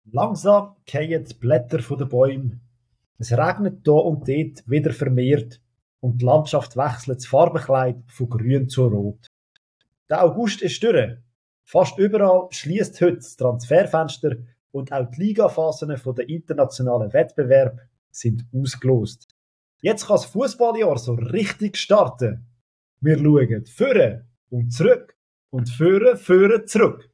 Langsam fallen die Blätter von den Bäumen. Es regnet hier und dort wieder vermehrt und die Landschaft wechselt das Farbenkleid von grün zu rot. Der August ist durch. Fast überall schließt heute das Transferfenster und auch die Ligaphasen der internationalen Wettbewerbe sind ausgelost. Jetzt kann das Fußballjahr so richtig starten. Wir schauen vorne und zurück und vorne zurück.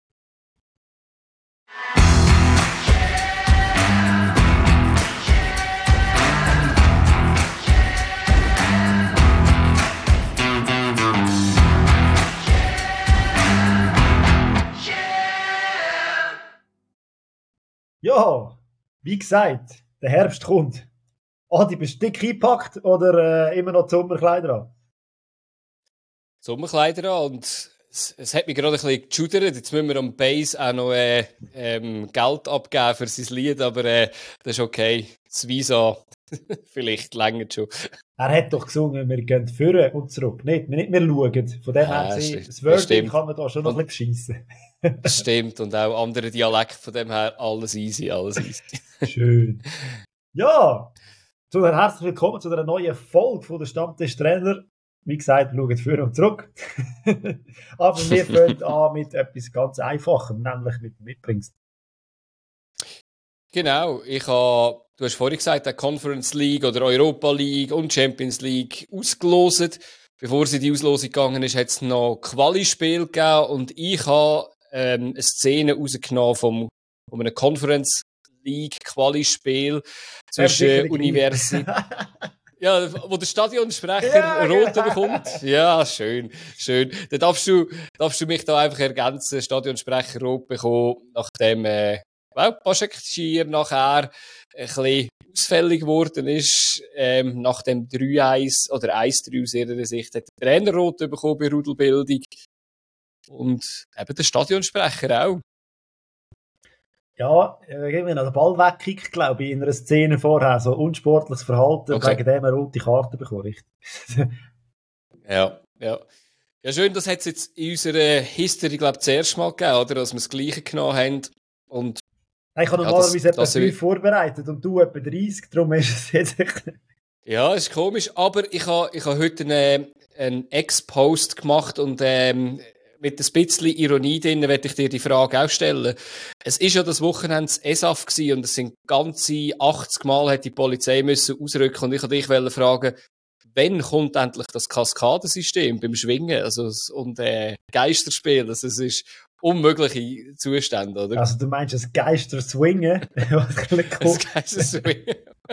Ja, wie gesagt, der Herbst kommt. Adi, bist du dick eingepackt oder immer noch die Sommerkleider an? Sommerkleider an und es hat mich gerade ein bisschen geschudert. Jetzt müssen wir am Bass auch noch Geld abgeben für sein Lied, aber das ist okay. Das Visa vielleicht länger schon. Er hat doch gesungen, wir gehen vorne und zurück. Nicht wir schauen. Von dem her gesehen, das Wording kann man da schon noch ein bisschen beschissen. Das stimmt. Und auch andere Dialekte, von dem her alles easy, alles easy. Schön. Ja, herzlich willkommen zu einer neuen Folge von der Stammtisch-Trainer. Wie gesagt, wir schauen vorne und zurück. Aber wir fangen an mit etwas ganz Einfachem, nämlich mit dem Mitbringst. Genau, du hast vorhin gesagt, der Conference League oder Europa League und Champions League ausgelost. Bevor sie die Auslosung gegangen ist, hat es noch Quali-Spiel gegeben und ich habe eine Szene rausgenommen von einem Conference League Quali-Spiel zwischen Universität. Ja, wo der Stadionsprecher rot bekommt. Ja, schön. Dann darfst du mich da einfach ergänzen. Stadionsprecher rot bekommen, nachdem Başakşehir nachher ein bisschen ausfällig geworden ist. Nach dem 3-1 oder 1-3 aus ihrer Sicht hat der Trainer rot bekommen bei Rudelbildung. Und eben der Stadionsprecher auch. Ja, irgendwie noch den Ball weggekickt, glaube ich, in einer Szene vorher. So unsportliches Verhalten, wegen dem eine rote Karte bekommen. Ja. Ja, schön, das hat es jetzt in unserer History, glaube ich, das erste Mal gegeben, oder? Dass wir das Gleiche genommen haben. Und ich habe normalerweise etwa 5 vorbereitet und du etwa 30, darum ist es jetzt... Ja, ist komisch, aber ich habe heute einen Ex-Post gemacht und mit ein bisschen Ironie drin werde ich dir die Frage auch stellen. Es ist ja das Wochenende das ESAF gewesen und es sind ganze 80 Mal hat die Polizei müssen ausrücken und ich wollte dich fragen, wann kommt endlich das Kaskadensystem beim Schwingen und Geisterspiel? Also es ist unmögliche Zustände, oder? Also du meinst das Geisterswingen? Das Geisterswingen.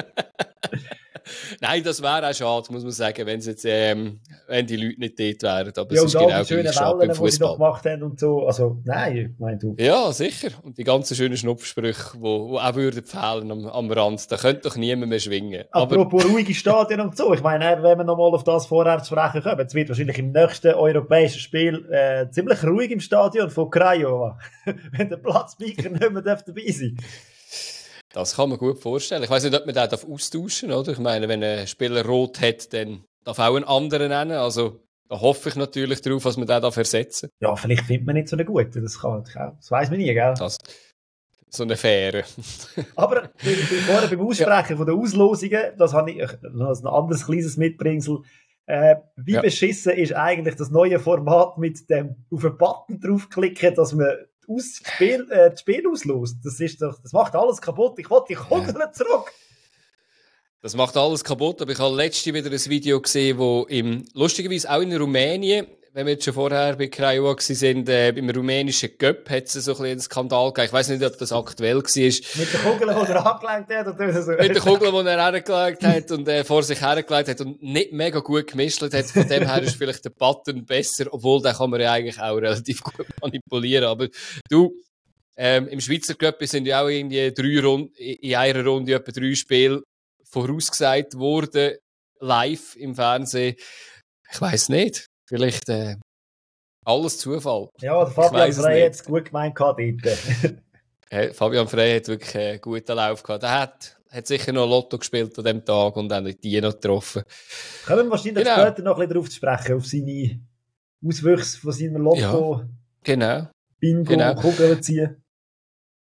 Nein, das wäre auch schade, muss man sagen, wenn die Leute nicht dort wären. Aber ja, es ist und genau die schönen Wellen, die sie noch gemacht haben und so. Also, nein, ich meine du. Ja, sicher. Und die ganzen schönen Schnupfsprüche, die auch würden fehlen am Rand. Da könnte doch niemand mehr schwingen. Apropos ruhige Stadien und so. Ich meine, wenn wir nochmal auf das vorher zu sprechen kommen, es wird wahrscheinlich im nächsten europäischen Spiel ziemlich ruhig im Stadion von Craiova. Wenn der Platzbiker nicht mehr dabei sein darf. Das kann man gut vorstellen. Ich weiss nicht, ob man den austauschen darf, oder? Ich meine, wenn ein Spieler rot hat, dann darf auch einen anderen nennen. Also, da hoffe ich natürlich darauf, dass man den ersetzen darf. Ja, vielleicht findet man nicht so einen guten. Das weiss man nie, gell? So eine Fähre. Aber vorher beim Aussprechen von den Auslosungen, das habe ich ein anderes kleines Mitbringsel. Wie beschissen ist eigentlich das neue Format mit dem auf den Button draufklicken, dass man das Spiel auslost? Das macht alles kaputt. Ich wollte die Kugel zurück. Das macht alles kaputt, aber ich habe letztens wieder ein Video gesehen, wo lustigerweise auch in Rumänien, wenn wir jetzt schon vorher bei Craiova waren, im rumänischen Cup hat es so ein bisschen einen Skandal gegeben. Ich weiss nicht, ob das aktuell war. Mit der Kugel, die er angelegt hat? Oder so. Mit der Kugel, die er hergelegt hat und vor sich hergelegt hat und nicht mega gut gemischt hat. Von dem her ist vielleicht der Button besser, obwohl den kann man ja eigentlich auch relativ gut manipulieren. Aber du, im Schweizer Cup sind ja auch irgendwie in einer Runde etwa 3 Spiele vorausgesagt worden, live im Fernsehen. Ich weiss nicht. Vielleicht alles Zufall. Ja, der Fabian Frey hat es gut gemeint dort. Fabian Frey hat wirklich einen guten Lauf gehabt. Der hat sicher noch Lotto gespielt an diesem Tag und dann die noch getroffen. Können wir wahrscheinlich später noch ein bisschen darauf zu sprechen, auf seine Auswüchse von seinem Lotto. Ja, genau. Bingo, Kugeln ziehen.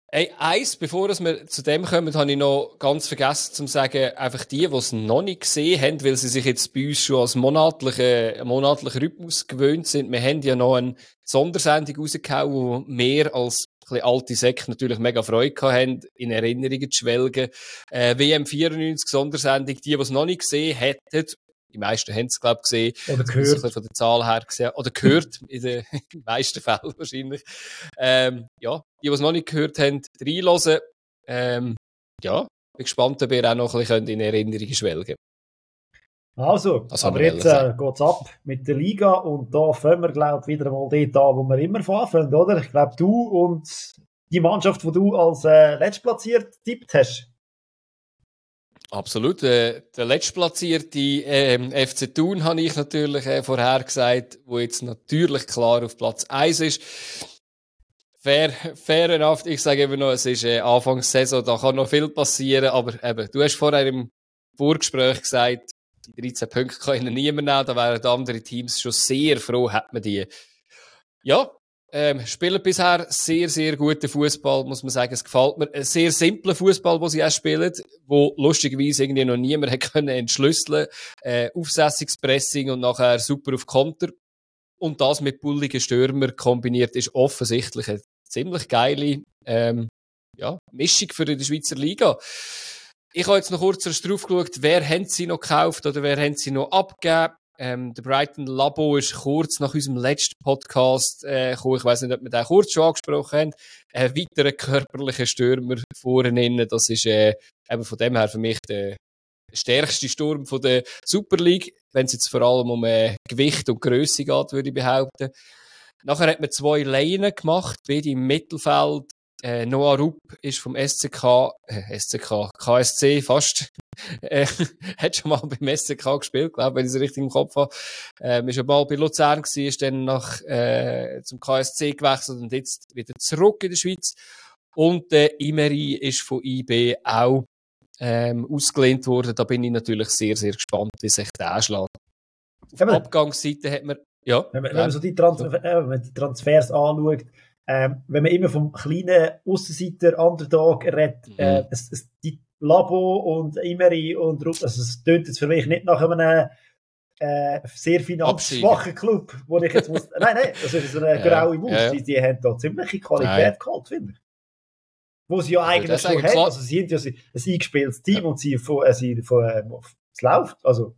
Hey, bevor wir zu dem kommen, habe ich noch ganz vergessen zu sagen, einfach die es noch nicht gesehen haben, weil sie sich jetzt bei uns schon als monatlichen Rhythmus gewöhnt sind. Wir haben ja noch eine Sondersendung rausgehauen, wo mehr als ein bisschen alte Säcke natürlich mega Freude haben, in Erinnerungen zu schwelgen. WM 94 Sondersendung, die es noch nicht gesehen hätten, die meisten haben es, glaube ich, gesehen. Oder gehört. Von der Zahl her gesehen. Oder gehört, in den meisten Fällen wahrscheinlich. Ja, die es noch nicht gehört haben, reinhören. Ja, bin gespannt, ob ihr auch noch ein bisschen in Erinnerungen schwelgen könnt. Also, aber jetzt geht's ab mit der Liga und da fangen wir, glaube ich, wieder mal dort an, wo wir immer anfangen, oder? Ich glaube, du und die Mannschaft, die du als letztplatziert tippt hast. Absolut. Der letztplatzierte FC Thun habe ich natürlich vorher gesagt, wo jetzt natürlich klar auf Platz 1 ist. Fair enough. Ich sage eben noch, es ist Anfangssaison, da kann noch viel passieren, aber eben, du hast vorher im Vorgespräch gesagt, die 13 Punkte kann ihnen niemand nehmen, da wären die anderen Teams schon sehr froh, hat man die. Ja, spielen bisher sehr, sehr guten Fußball, muss man sagen. Es gefällt mir. Ein sehr simpler Fußball, den sie auch spielen, wo lustigerweise irgendwie noch niemand hat können entschlüsseln. Aufsässiges Pressing und nachher super auf Konter. Und das mit bulligen Stürmer kombiniert ist offensichtlich eine ziemlich geile Mischung für die Schweizer Liga. Ich habe jetzt noch kurz drauf geschaut, wer haben sie noch gekauft oder wer haben sie noch abgegeben. Der Brighton Labo ist kurz nach unserem letzten Podcast gekommen. Ich weiss nicht, ob wir den kurz schon angesprochen haben. Ein weiterer körperlicher Stürmer vorne. Das ist eben von dem her für mich der stärkste Sturm von der Super League, wenn es jetzt vor allem um Gewicht und Grösse geht, würde ich behaupten. Nachher hat man 2 Leinen gemacht, beide im Mittelfeld. Noah Rupp ist vom KSC fast. Hat schon mal beim SCK gespielt, glaube ich, wenn ich es richtig im Kopf habe. Ist schon mal bei Luzern gewesen, ist dann zum KSC gewechselt und jetzt wieder zurück in der Schweiz. Und der Imeri ist von IB auch ausgelehnt worden. Da bin ich natürlich sehr, sehr gespannt, wie sich der schlägt. Auf der Abgangsseite hat man, ja. Wenn man so die Transfers anschaut, wenn man immer vom kleinen Aussenseiter Underdog redet, die Labo und Imeri und Rupp, also es tönt jetzt für mich nicht nach einem sehr finanzschwachen Club, wo ich jetzt muss. Nein, das ist so eine graue Maus. Ja. Die haben da ziemliche Qualität geholt, finde ich. Wo sie ja eigentlich schon haben. Also sie sind ja ein eingespieltes Team und es läuft. Also.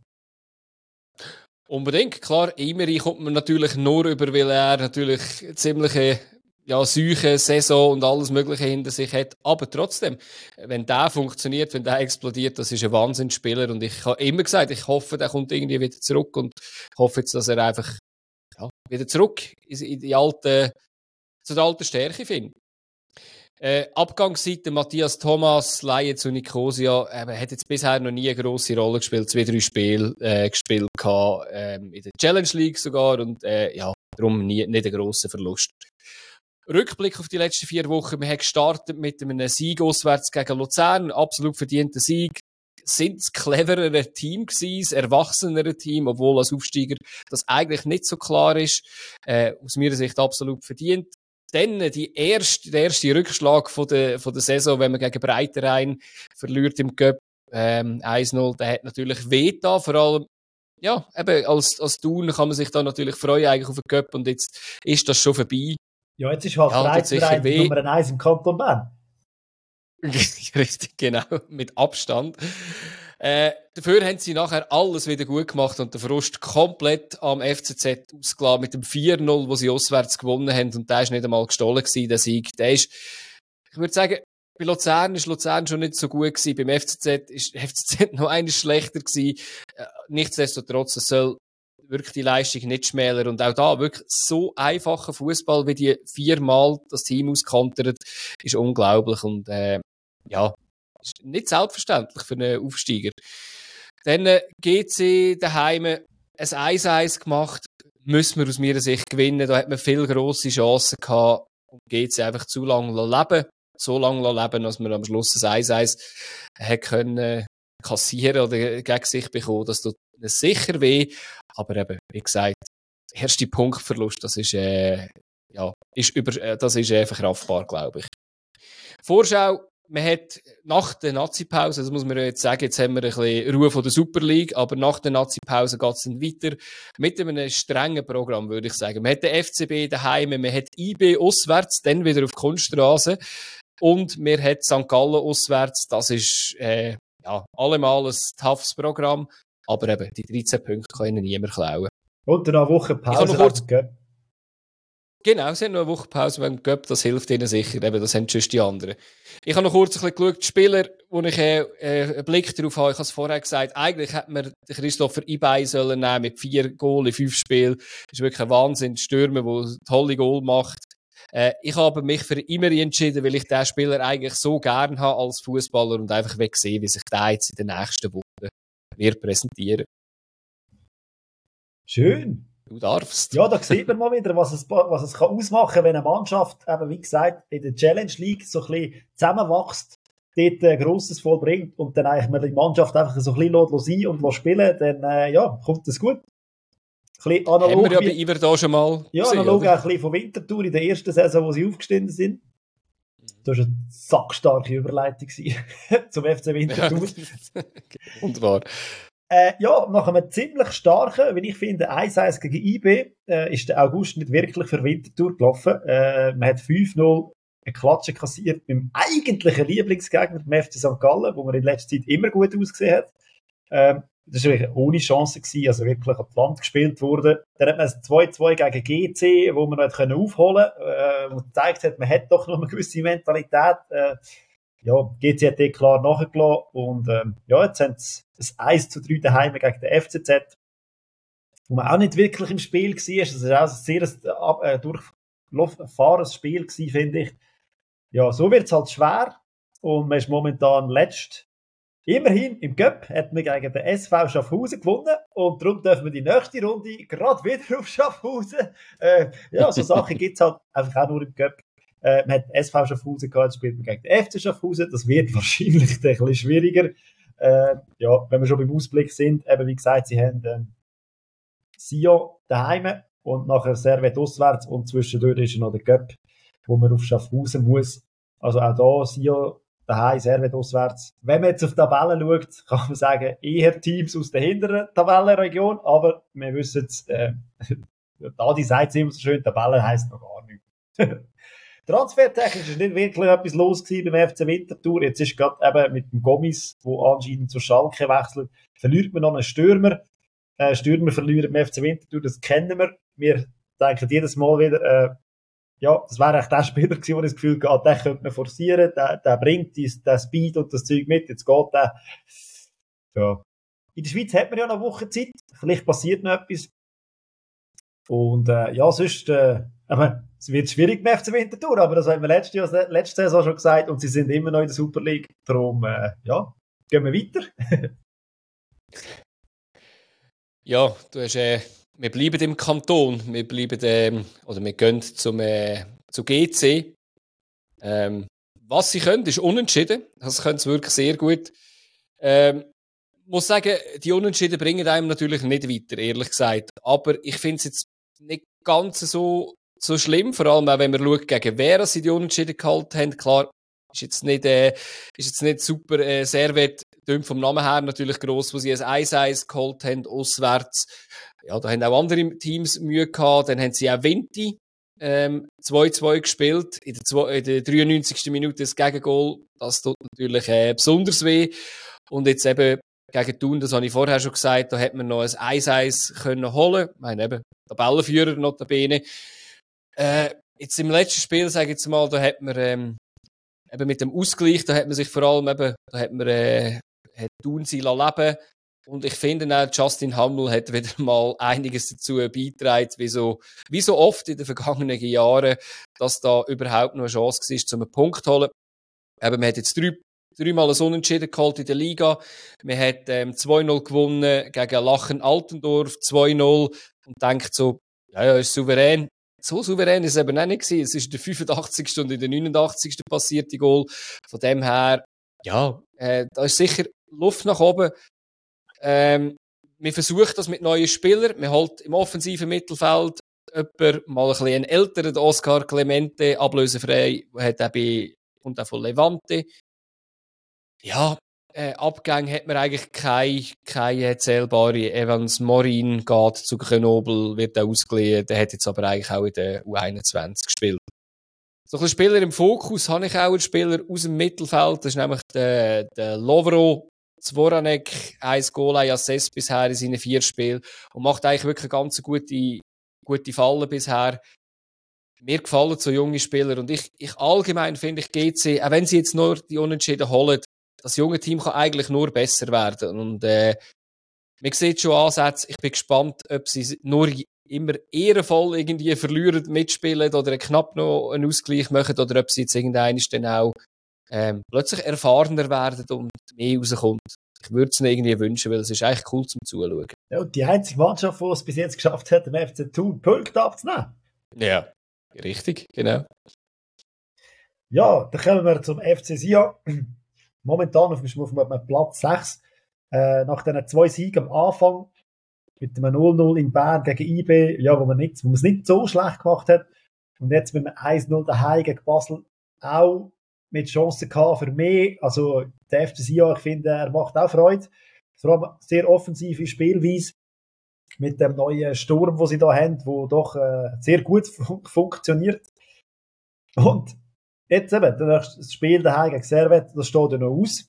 Unbedingt, klar. Imeri kommt man natürlich nur über, weil er natürlich ziemliche Seuche, Saison und alles Mögliche hinter sich hat. Aber trotzdem, wenn der funktioniert, wenn der explodiert, das ist ein Wahnsinnsspieler. Und ich habe immer gesagt, ich hoffe, der kommt irgendwie wieder zurück und ich hoffe jetzt, dass er einfach wieder zurück in die alte, zu der alten Stärke findet. Abgangsseite Matthias Thomas, Laie zu Nicosia, hat jetzt bisher noch nie eine grosse Rolle gespielt, 2-3 Spiele gespielt gehabt, in der Challenge League sogar und darum nicht ein grosser Verlust. Rückblick auf die letzten 4 Wochen. Wir haben gestartet mit einem Sieg auswärts gegen Luzern. Absolut verdienter Sieg. Sind das cleverere Team gewesen, das erwachsenere Team, obwohl als Aufsteiger das eigentlich nicht so klar ist. Aus meiner Sicht absolut verdient. Dann der erste Rückschlag von der Saison, wenn man gegen Breiterein verliert im Cup 1-0, der hat natürlich wehgetan, vor allem eben als Thun kann man sich da natürlich freuen eigentlich auf den Cup und jetzt ist das schon vorbei. Ja, jetzt ist halt Breiterein Nummer 1 im Kanton Bern. Richtig, genau, mit Abstand. Dafür haben sie nachher alles wieder gut gemacht und den Frust komplett am FCZ ausgelassen mit dem 4-0, wo sie auswärts gewonnen haben und der ist nicht einmal gestohlen gewesen, der Sieg. Ich würde sagen, bei Luzern ist Luzern schon nicht so gut gewesen, beim FCZ ist FCZ noch eines schlechter gewesen. Nichtsdestotrotz, es soll wirklich die Leistung nicht schmälern und auch da wirklich so einfacher Fußball, wie die 4-mal das Team auskontert, ist unglaublich und ist nicht selbstverständlich für einen Aufsteiger. Dann GC daheim ein 1-1 gemacht, müssen wir aus meiner Sicht gewinnen, da hat man viele grosse Chancen gehabt und GC einfach zu lange leben, so lange leben, dass man am Schluss ein 1-1 hat können kassieren oder gegen sich bekommen, das tut sicher weh, aber eben, wie gesagt, der erste Punktverlust, das ist verkraftbar, glaube ich. Vorschau, man hat nach der Nazi-Pause, das muss man ja jetzt sagen, jetzt haben wir ein bisschen Ruhe von der Super League, aber nach der Nazi-Pause geht es dann weiter mit einem strengen Programm, würde ich sagen. Man hat den FCB daheim, man hat IB auswärts, dann wieder auf Kunststraße und man hat St. Gallen auswärts. Das ist allemal ein toughes Programm, aber eben, die 13 Punkte kann ihnen niemand klauen. Und dann noch eine Woche Pause. Genau, sie haben noch eine Woche Pause beim Cup, das hilft ihnen sicher, eben, das haben schon die anderen. Ich habe noch kurz ein bisschen geschaut, die Spieler, wo ich einen Blick darauf habe, ich habe es vorher gesagt, eigentlich hätte man den Christopher Ibey sollen nehmen mit 4 Goal in 5 Spielen. Das ist wirklich ein Wahnsinn, Stürmer, der tolle Goal macht. Ich habe mich für Imeri entschieden, weil ich den Spieler eigentlich so gern habe als Fußballer und einfach sehen, wie sich der jetzt in den nächsten Wochen wird präsentieren. Schön. Du darfst. Ja, da sieht man mal wieder, was es kann ausmachen, wenn eine Mannschaft, eben wie gesagt, in der Challenge League so ein bisschen zusammenwächst, dort Grosses vollbringt und dann eigentlich man die Mannschaft einfach so ein bisschen sein und spielen, dann kommt das gut. Ein bisschen analog. Haben wir ja bei Iver da schon mal gesehen, analog auch ein bisschen von Winterthur in der ersten Saison, wo sie aufgestiegen sind. Das war eine sackstarke Überleitung zum FC Winterthur. Wunderbar. Nach einem ziemlich starken, wie ich finde, 1-1 gegen IB, ist der August nicht wirklich für Winterthur gelaufen. Man hat 5-0 eine Klatsche kassiert beim eigentlichen Lieblingsgegner, dem FC St. Gallen, wo man in letzter Zeit immer gut ausgesehen hat. Das war wirklich ohne Chance gewesen, also wirklich an die Wand gespielt wurde. Dann hat man 2-2 gegen GC, wo man noch aufholen konnte, wo gezeigt hat, man hat doch noch eine gewisse Mentalität. GC hat dort klar nachgelassen und jetzt haben sie ein 1-3 daheim gegen den FCZ, wo man auch nicht wirklich im Spiel war. Das war auch ein sehr durchfahrendes Spiel gewesen, finde ich. Ja, so wird es halt schwer und man ist momentan letzt. Immerhin im Cup hat man gegen den SV Schaffhausen gewonnen und darum dürfen wir die nächste Runde gerade wieder auf Schaffhausen. So Sachen gibt es halt einfach auch nur im Cup. Man hat SV Schaffhausen gehabt, spielt man gegen den FC Schaffhausen. Das wird wahrscheinlich ein bisschen schwieriger. Wenn wir schon beim Ausblick sind, eben wie gesagt, sie haben Sion daheim und nachher Servet auswärts und zwischendurch ist noch der Cup, wo man auf Schaffhausen muss. Also auch da Sion daheim, Servet auswärts. Wenn man jetzt auf die Tabelle schaut, kann man sagen, eher Teams aus der hinteren Tabellenregion, aber wir wissen jetzt, die sagt es immer so schön, Tabelle heisst noch gar nichts. Transfertechnisch ist nicht wirklich etwas los gewesen beim FC Winterthur. Jetzt ist gerade eben mit dem Gomis, der anscheinend zu Schalke wechselt, verliert man noch einen Stürmer. Stürmer verlieren beim FC Winterthur, das kennen wir. Wir denken jedes Mal wieder, das wäre eigentlich der Spieler gewesen, wo das Gefühl hat, den könnte man forcieren, der bringt den Speed und das Zeug mit, jetzt geht der. Ja. In der Schweiz hat man ja noch eine Woche Zeit, vielleicht passiert noch etwas. Und sonst, es wird schwierig beim FC Winterthur, aber das haben wir letzte Saison schon gesagt und sie sind immer noch in der Super League. Darum, gehen wir weiter. Ja, du hast, wir bleiben im Kanton, wir gehen zu GC. Was sie können, ist unentschieden. Das können sie wirklich sehr gut. Muss sagen, die Unentschieden bringen einem natürlich nicht weiter, ehrlich gesagt. Aber ich finde es jetzt nicht ganz so schlimm, vor allem auch wenn man schaut, gegen wer sie die Unentschieden gehalten haben. Klar, ist jetzt nicht super Servet, vom Namen her natürlich gross, wo sie ein 1-1 geholt haben, auswärts. Ja, da haben auch andere Teams Mühe gehabt. Dann haben sie auch Vinti 2-2 gespielt. In der 93. Minute das Gegengol. Das tut natürlich besonders weh. Und jetzt eben gegen Thun, das habe ich vorher schon gesagt, da hätte man noch ein 1-1 können holen. Ich meine eben, Tabellenführer notabene. Jetzt im letzten Spiel, sage ich jetzt mal, da hat man eben mit dem Ausgleich, da hat man sich vor allem eben, hat Thun sie leben. Und ich finde auch, Justin Hammel hat wieder mal einiges dazu beigetragen, wie so oft in den vergangenen Jahren, dass da überhaupt noch eine Chance war, einen Punkt zu holen. Eben, man hat jetzt dreimal ein Unentschieden geholt in der Liga. Man hat 2-0 gewonnen gegen Lachen Altendorf, 2-0 und denkt so, ist souverän. So souverän ist es eben auch nicht gewesen. Es ist in der 85. und in der 89. passierte Goal. Von dem her, da ist sicher Luft nach oben. Wir versuchen das mit neuen Spielern. Wir holt im offensiven Mittelfeld mal ein bisschen einen älteren Oscar Clemente, ablösefrei, hat auch bei und auch von Levante. Ja, Abgänge hat man eigentlich keine zählbare. Evans Morin geht zu Grenoble, wird auch ausgeliehen. Der hat jetzt aber eigentlich auch in der U21 gespielt. So ein Spieler im Fokus habe ich auch einen Spieler aus dem Mittelfeld. Das ist nämlich der Lovro Zvoranek. 1 Goal, 1 Assist bisher in seinen 4 Spielen. Und macht eigentlich wirklich eine ganz gute Falle bisher. Mir gefallen so junge Spieler. Und ich allgemein finde ich GC, auch wenn sie jetzt nur die Unentschieden holen, das junge Team kann eigentlich nur besser werden. Und man sieht schon Ansätze. Ich bin gespannt, ob sie nur immer ehrenvoll irgendwie verlieren, mitspielen oder knapp noch einen Ausgleich machen oder ob sie jetzt irgendwann dann auch plötzlich erfahrener werden und mehr rauskommt. Ich würde es ihnen irgendwie wünschen, weil es ist eigentlich cool zum Zuschauen. Ja, und die einzige Mannschaft, die es bis jetzt geschafft hat, dem FC Thun Punkte abzunehmen. Ja, richtig, genau. Ja, dann kommen wir zum FC Sion. Momentan auf dem Platz 6. Nach diesen 2 Siegen am Anfang mit einem 0-0 in Bern gegen IB, ja, wo man es nicht so schlecht gemacht hat. Und jetzt mit einem 1-0 daheim gegen Basel auch mit Chancen gehabt für mehr. Also der FC Sion, ich finde, er macht auch Freude. Vor allem sehr offensive Spielweise mit dem neuen Sturm, den sie da haben, wo doch sehr gut funktioniert. Und jetzt eben, das Spiel daheim gegen Servette, das steht ja noch aus.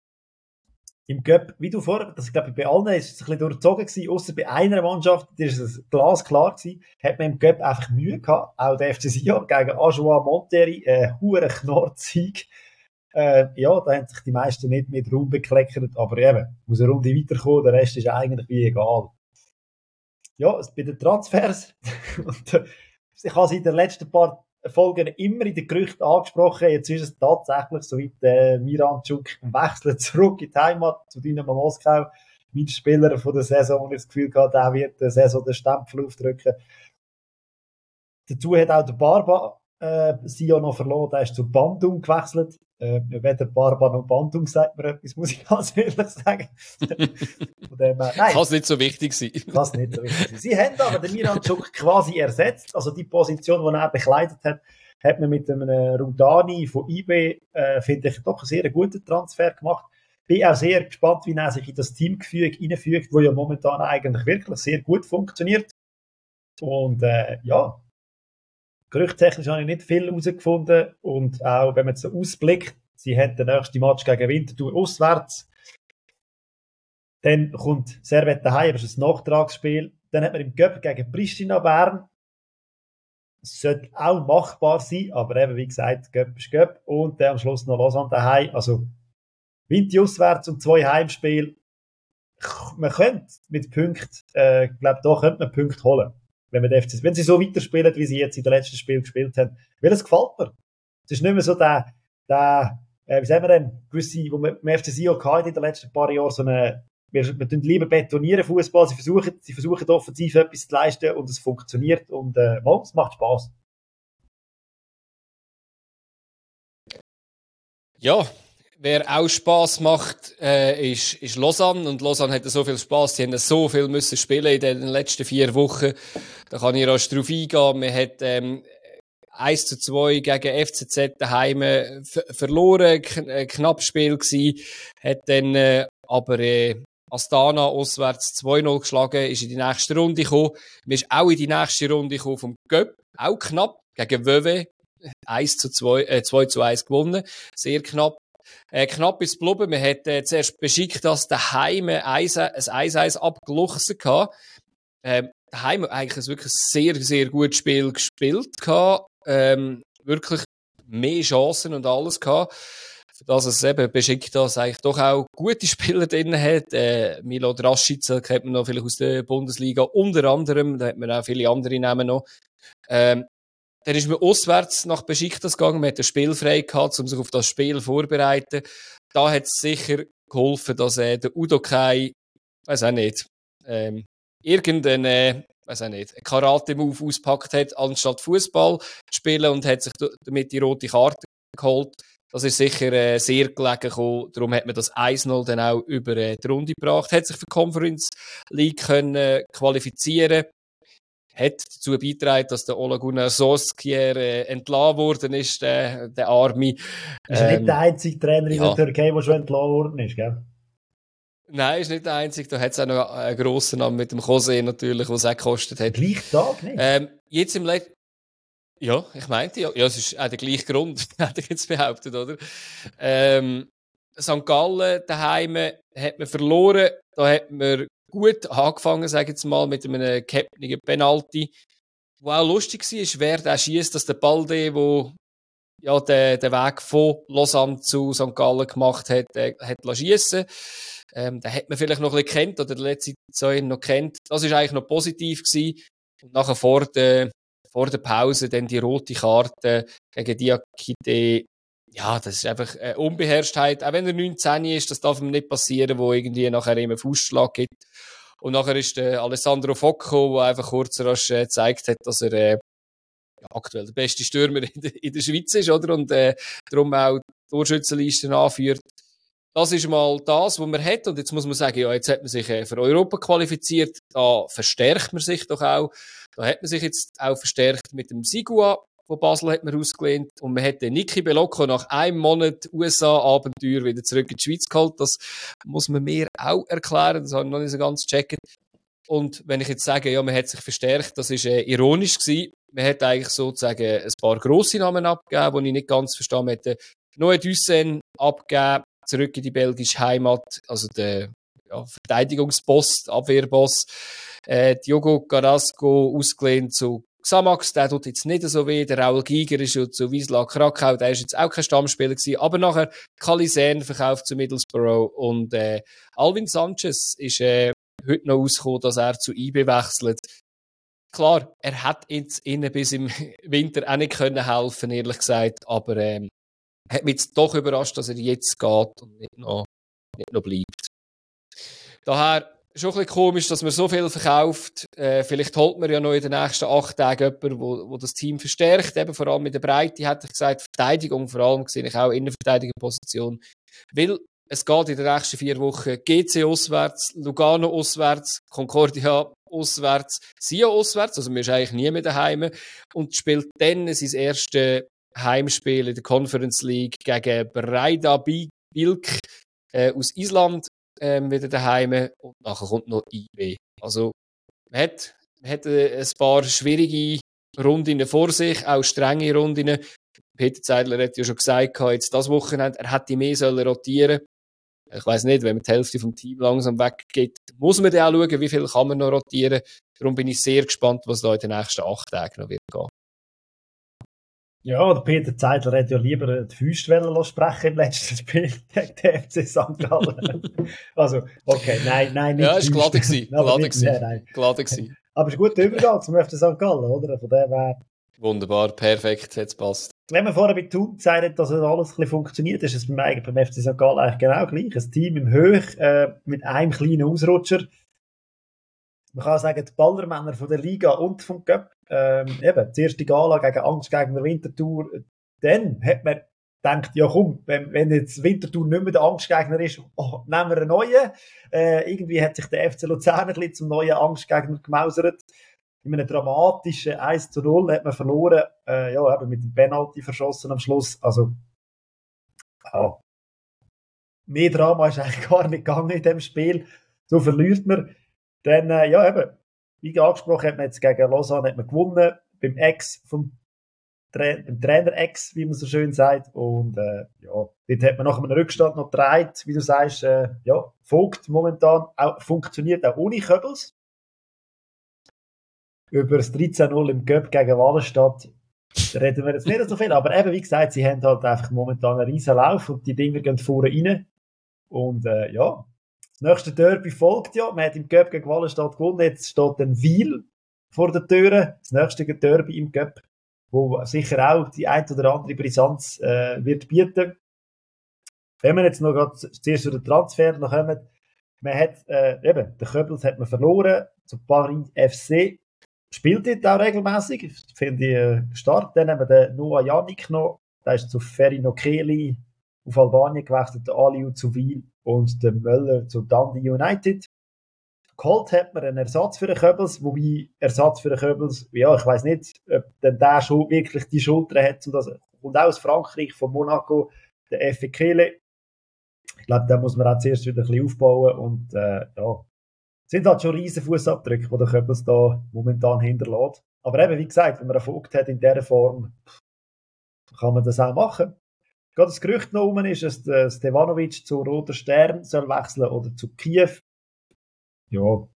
Im Cup, wie du vorher, das glaube ich bei allen ist es ein bisschen durchzogen gewesen, ausser bei einer Mannschaft, da ist es glasklar gewesen, hat man im Cup einfach Mühe gehabt, auch der FC Sion gegen Ajoie Monterrey, hure Knorr-Sieg. Ja, da haben sich die meisten nicht mit Raum bekleckert, aber eben, muss eine Runde weiterkommen, der Rest ist eigentlich wie egal. Ja, bei den Transfers, und, ich habe seit den letzten paar Folgen immer in den Gerüchten angesprochen. Jetzt ist es tatsächlich so weit, Miranchuk wechselt zurück in die Heimat zu Dynamo Moskau. Mein Spieler von der Saison, und ich das Gefühl hatte, der wird der Saison den Stempel aufdrücken. Dazu hat auch der Barba Sion noch verloren. Der ist zu Bandung gewechselt. Weder Barba noch Bandung sagt mir etwas, muss ich ganz ehrlich sagen. Kann es nicht so wichtig sein. Kann es nicht so wichtig sein. Sie haben aber den Miranchuk quasi ersetzt. Also die Position, die er bekleidet hat, hat man mit einem Rudani von IB, finde ich, doch einen sehr guten Transfer gemacht. Bin auch sehr gespannt, wie er sich in das Teamgefüge hineinfügt, das ja momentan eigentlich wirklich sehr gut funktioniert. Und ja, gerüchttechnisch habe ich nicht viel herausgefunden. Und auch wenn man so ausblickt, sie hat den nächsten Match gegen Winterthur auswärts. Dann kommt Servette daheim, das ist ein Nachtragsspiel. Dann hat man im Cup gegen Pristina Bern. Es sollte auch machbar sein, aber eben, wie gesagt, Cup ist Cup. Und dann am Schluss noch Lausanne daheim. Also, Winti auswärts und 2 Heimspiele. Man könnte mit Punkten, ich glaube, da könnte man Punkte holen. Wenn sie so weiterspielen, wie sie jetzt in den letzten Spielen gespielt haben. Weil es gefällt mir. Es ist nicht mehr so der wie sagen wir denn, gewisse, wo wir im FC Sion in den letzten paar Jahren so eine, wir tun lieber betonieren Fußball, sie versuchen offensiv etwas zu leisten und es funktioniert und es macht Spaß. Ja, wer auch Spass macht, ist Lausanne. Und Lausanne hat so viel Spass. Sie haben so viel müssen spielen in den letzten 4 Wochen. Da kann ich rasch drauf eingehen. Man hat 1-2 gegen FCZ daheim verloren. Knapp Spiel gewesen. Hat dann aber Astana auswärts 2-0 geschlagen, ist in die nächste Runde gekommen. Man ist auch in die nächste Runde gekommen vom Göpp. Auch knapp gegen Vevey. 2-1 gewonnen. Sehr knapp. Knapp ist es geblieben. Man hat zuerst Besiktas daheim ein 1-1 abgeluchsen gehabt. Daheim eigentlich ein wirklich sehr, sehr gutes Spiel gespielt gehabt. Wirklich mehr Chancen und alles gehabt. Für das es eben Besiktas eigentlich doch auch gute Spieler drin hat. Milot Rashica kennt man noch vielleicht aus der Bundesliga. Unter anderem, da hat man auch viele andere Namen noch. Dann ist man auswärts nach Besiktas gegangen, man hat ein Spiel frei gehabt, um sich auf das Spiel vorzubereiten. Da hat es sicher geholfen, dass der Udokai, weiß auch nicht, irgendeinen Karate-Move auspackt hat, anstatt Fußball zu spielen und hat sich damit die rote Karte geholt. Das ist sicher sehr gelegen gekommen. Darum hat man das 1-0 dann auch über die Runde gebracht, hat sich für die Conference League können qualifizieren. hat dazu beigetragen, dass der Ole Gunnar Solskjaer entlassen worden ist, der Arme. Ist ja nicht der einzige Trainer in ja. der Türkei, der schon entlassen worden ist, gell? Nein, ist nicht der einzige. Da hat es auch noch einen grossen Namen mit dem Jose natürlich, was es auch gekostet hat. Gleich Tag nicht? Jetzt im letzten... Ja, ich meinte ja. Ja, es ist auch der gleiche Grund, hätte ich jetzt behauptet, oder? St. Gallen daheim hat man verloren. Da hat man gut angefangen, sage ich jetzt mal, mit einem gehabten Penalty. Was auch lustig war, wer der schießt, dass der Balde, wo ja den Weg von Lausanne zu St. Gallen gemacht hat, hat schiessen. Den hat man vielleicht noch ein bisschen kennt oder die letzte Zeit noch kennt. Das war eigentlich noch positiv gewesen. Und nachher vor der Pause dann die rote Karte gegen Diakite. Ja, das ist einfach eine Unbeherrschtheit. Auch wenn er 19 ist, das darf ihm nicht passieren, wo irgendwie nachher immer einen Fußschlag gibt. Und nachher ist der Alessandro Focco, der einfach kurz rasch gezeigt hat, dass er aktuell der beste Stürmer in der Schweiz ist, oder? Und darum auch die Torschützenliste anführt. Das ist mal das, was man hat. Und jetzt muss man sagen, ja, jetzt hat man sich für Europa qualifiziert. Da verstärkt man sich doch auch. Da hat man sich jetzt auch verstärkt mit dem Sigua von Basel hat man ausgelehnt. Und man hat den Niki Belocco nach einem Monat USA-Abenteuer wieder zurück in die Schweiz geholt. Das muss man mir auch erklären. Das habe ich noch nicht so ganz gecheckt. Und wenn ich jetzt sage, ja, man hat sich verstärkt, das ist ironisch gewesen. Man hat eigentlich sozusagen ein paar grosse Namen abgegeben, die ich nicht ganz verstanden hätte. Noé Dussen abgegeben, zurück in die belgische Heimat, also der Verteidigungsboss, Abwehrboss. Diogo Carrasco ausgelehnt zu Xamax, der tut jetzt nicht so weh. Der Raul Giger ist schon zu Wisla Krakau, der ist jetzt auch kein Stammspieler gewesen. Aber nachher Kalisen verkauft zu Middlesbrough und Alvin Sanchez ist heute noch rausgekommen, dass er zu IB wechselt. Klar, er hat jetzt innen bis im Winter auch nicht können helfen, ehrlich gesagt, aber hat mich jetzt doch überrascht, dass er jetzt geht und nicht noch bleibt. Daher schon ein bisschen komisch, dass man so viel verkauft. Vielleicht holt man ja noch in den nächsten 8 Tagen jemanden, wo das Team verstärkt. Eben vor allem mit der Breite, hätte ich gesagt. Verteidigung vor allem, sehe ich auch in der Verteidigerposition. Weil es geht in den nächsten 4 Wochen GC auswärts, Lugano auswärts, Concordia auswärts, Sion auswärts, also man ist eigentlich nie mehr daheim und spielt dann sein erstes Heimspiel in der Conference League gegen Breiðablik aus Island wieder daheim und nachher kommt noch IB. Also man hat ein paar schwierige Runden vor sich, auch strenge Runden. Peter Zeidler hat ja schon gesagt, jetzt das Wochenende, er hätte mehr rotieren sollen. Ich weiss nicht, wenn man die Hälfte vom Team langsam weggeht, muss man dann auch schauen, wie viel kann man noch rotieren. Darum bin ich sehr gespannt, was da in den nächsten 8 Tagen noch wird gehen. Ja, der Peter Zeidler hat ja lieber die Fäustwelle sprechen im letzten Spiel gegen den FC St. Gallen. Also, okay, nein, nicht. Ja, es war glatt gewesen. Aber es ist ein guter Übergang zum FC St. Gallen, oder? Von dem her. Wunderbar, perfekt, jetzt passt. Wenn man vorher mit Thun gesagt hat, dass alles ein bisschen funktioniert, ist es beim FC St. Gallen eigentlich genau gleich. Ein Team im Höch mit einem kleinen Ausrutscher. Man kann sagen, die Ballermänner von der Liga und vom Cup, eben, die erste Gala gegen Angstgegner Winterthur, dann hat man gedacht, ja komm, wenn jetzt Winterthur nicht mehr der Angstgegner ist, nehmen wir einen neuen. Irgendwie hat sich der FC Luzern ein bisschen zum neuen Angstgegner gemausert. In einem dramatischen 1:0 hat man verloren, eben mit dem Penalty verschossen am Schluss. Also, ja. Mehr Drama ist eigentlich gar nicht gegangen in diesem Spiel. So verliert man. Dann, eben, wie angesprochen, hat man jetzt gegen Lausanne hat man gewonnen, beim Trainer-Ex, wie man so schön sagt. Und dort hat man nach einem Rückstand noch gedreht, wie du sagst, folgt momentan, funktioniert auch ohne Köbels. Über das 13:0 im Cup gegen Wallenstadt reden wir jetzt nicht so viel, aber eben, wie gesagt, sie haben halt einfach momentan einen riesen Lauf und die Dinger gehen vorne rein. Und das nächste Derby folgt ja. Man hat im Cup gegen Wallenstadt gewonnen. Jetzt steht ein Wiel vor der Tür. Das nächste Derby im Cup, wo sicher auch die ein oder andere Brisanz wird bieten. Wenn wir jetzt noch zuerst zu den Transfer noch kommen, man hat den Köbels hat man verloren zu Paris FC. Spielt dort auch regelmäßig. Finde ich stark. Dann haben wir den Noah Janik noch. Der ist zu Ferino Keli auf Albanien gewechselt, der Aliou zu Wiel und der Möller zu Dundee United. geholt hat man einen Ersatz für den Köbels, wobei Ersatz für den Köbels, ja, ich weiss nicht, ob denn der schon wirklich die Schulter hat. Und das kommt auch aus Frankreich, von Monaco, der Effe Kehle. Ich glaube, da muss man auch zuerst wieder ein bisschen aufbauen und ja, es sind halt schon riesen Fußabdrücke, die der Köbels da momentan hinterlässt. Aber eben, wie gesagt, wenn man Erfolg hat in dieser Form, kann man das auch machen. Gerade das Gerücht noch rum ist, dass der Stevanovic zu Roter Stern soll wechseln oder zu Kiew. Ja.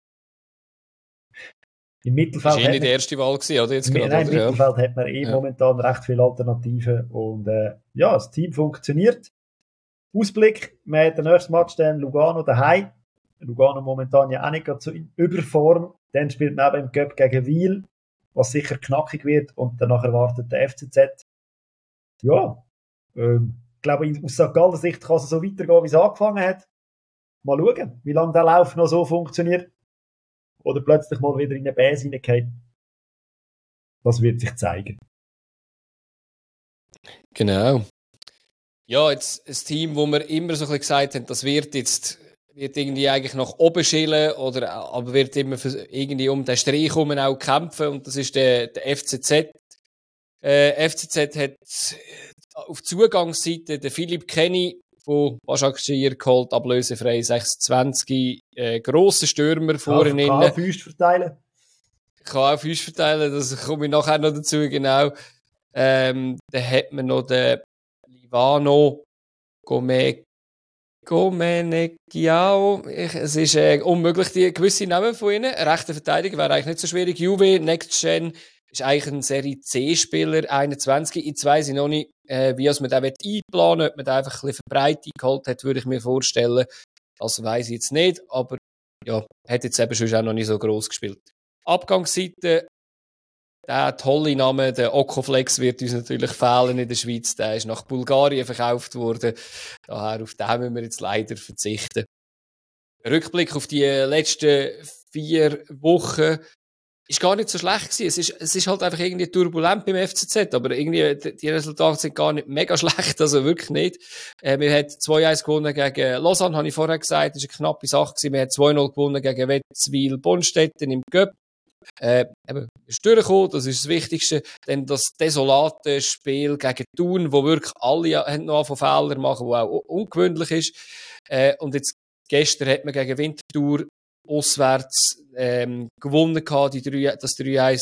Im Mittelfeld. Das war nicht die erste Wahl gewesen, oder? Jetzt Nein, im Mittelfeld hat man momentan recht viele Alternativen. Und ja, das Team funktioniert. Ausblick, wir haben den nächsten Match dann Lugano daheim. Lugano momentan ja auch nicht so in Überform. Dann spielt man eben im Cup gegen Wiel, was sicher knackig wird. Und danach erwartet der FCZ. Ja, ich glaube, aus St. Galler Sicht kann es so weitergehen, wie es angefangen hat. Mal schauen, wie lange der Lauf noch so funktioniert. Oder plötzlich mal wieder in eine Base hineingeht. Das wird sich zeigen. Genau. Ja, jetzt ein Team, wo wir immer so ein bisschen gesagt haben, das wird irgendwie eigentlich nach oben schillen, aber wird immer irgendwie um den Strich herum auch kämpfen, und das ist der FCZ. FCZ hat auf Zugangsseite den Philipp Kenny von Başakşehir geholt, ablösefrei 26, grosser Stürmer vorne. Kann auch Füße verteilen. Kann auch Füße verteilen, das komme ich nachher noch dazu, genau. Dann hat man noch den Livano Gomenekiao. Es ist unmöglich, die gewisse Namen von ihnen. Ein rechter Verteidiger wäre eigentlich nicht so schwierig. Juve, Next Gen, ist eigentlich ein Serie C-Spieler, 21. Jetzt weiss ich noch nicht, wie man den einplanen will. Ob man den einfach ein bisschen Verbreitung geholt hat, würde ich mir vorstellen. Das weiss ich jetzt nicht, aber ja, hat jetzt eben schon auch noch nicht so gross gespielt. Abgangsseite, der tolle Name, der Okoflex, wird uns natürlich fehlen in der Schweiz. Der ist nach Bulgarien verkauft worden. Daher auf den müssen wir jetzt leider verzichten. Rückblick auf die letzten 4 Wochen ist gar nicht so schlecht gewesen. Es ist halt einfach irgendwie turbulent beim FCZ, aber irgendwie die Resultate sind gar nicht mega schlecht, also wirklich nicht. Wir haben 2-1 gewonnen gegen Lausanne, habe ich vorher gesagt, das war eine knappe Sache gewesen. Wir haben 2-0 gewonnen gegen Wetzwil-Bonstetten im Cup. Eben, ist durchgekommen, das ist das Wichtigste. Dann das desolate Spiel gegen Thun, wo wirklich alle noch von Fehlern machen, wo auch ungewöhnlich ist. Und jetzt gestern hat man gegen Winterthur auswärts gewonnen gehabt, das 3-1.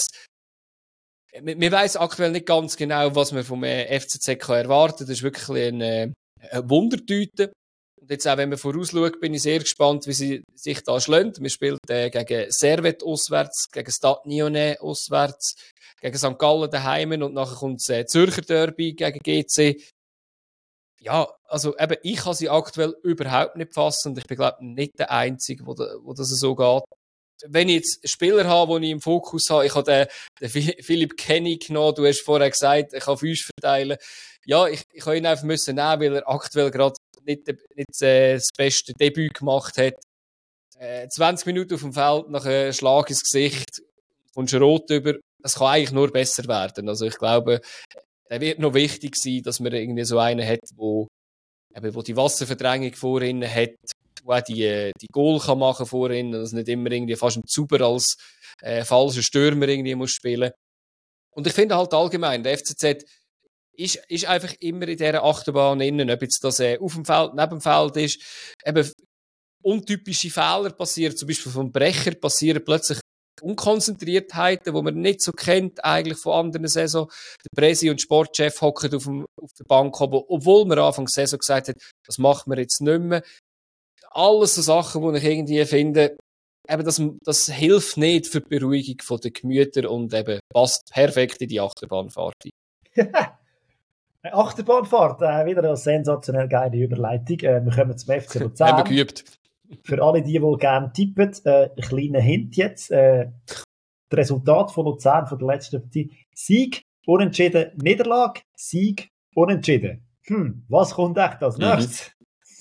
Wir weiss aktuell nicht ganz genau, was man vom FCZ kann erwarten. Das ist wirklich eine Wundertüte. Und jetzt auch, wenn man vorausschaut, bin ich sehr gespannt, wie sie sich da schlönt. Wir spielen gegen Servette auswärts, gegen Stade Nyonnais auswärts, gegen St. Gallen daheim und nachher kommt das Zürcher Derby gegen GC. Ja, also eben, ich kann sie aktuell überhaupt nicht fassen und ich bin, glaube ich, nicht der Einzige, wo das so geht. Wenn ich jetzt einen Spieler habe, den ich im Fokus habe, ich habe den Philipp Kenny genommen, du hast vorher gesagt, ich kann Füße verteilen. Ja, ich kann ihn einfach nehmen, weil er aktuell gerade nicht das beste Debüt gemacht hat. 20 Minuten auf dem Feld, nach einem Schlag ins Gesicht, kommst du rot über. Das kann eigentlich nur besser werden. Also ich glaube, es wird noch wichtig sein, dass man irgendwie so einen hat, wo die Wasserverdrängung vorhin hat, wo auch die Goal kann machen vorhin, dass nicht immer irgendwie fast ein Zuber als falscher Stürmer irgendwie muss spielen. Und ich finde halt allgemein, der FCZ ist einfach immer in dieser Achterbahn innen, ob jetzt das auf dem Feld, neben dem Feld ist. Eben untypische Fehler passieren, zum Beispiel vom Brecher passieren plötzlich Unkonzentriertheiten, die man nicht so kennt eigentlich von anderen Saison. Der Presi und Sportchef hocken auf der Bank, obwohl man Anfang der Saison gesagt hat, das machen wir jetzt nicht mehr. Alles so Sachen, die ich irgendwie finde, eben das hilft nicht für die Beruhigung der Gemüter und eben passt perfekt in die Achterbahnfahrt. Achterbahnfahrt, wieder eine sensationell geile Überleitung. Wir kommen zum FC Luzern. Haben wir geübt. Für alle die gerne tippen, ein kleiner Hint jetzt. Das Resultat von Luzern von der letzten Partie. Sieg, Unentschieden, Niederlage, Sieg, Unentschieden. Was kommt echt als nächstes?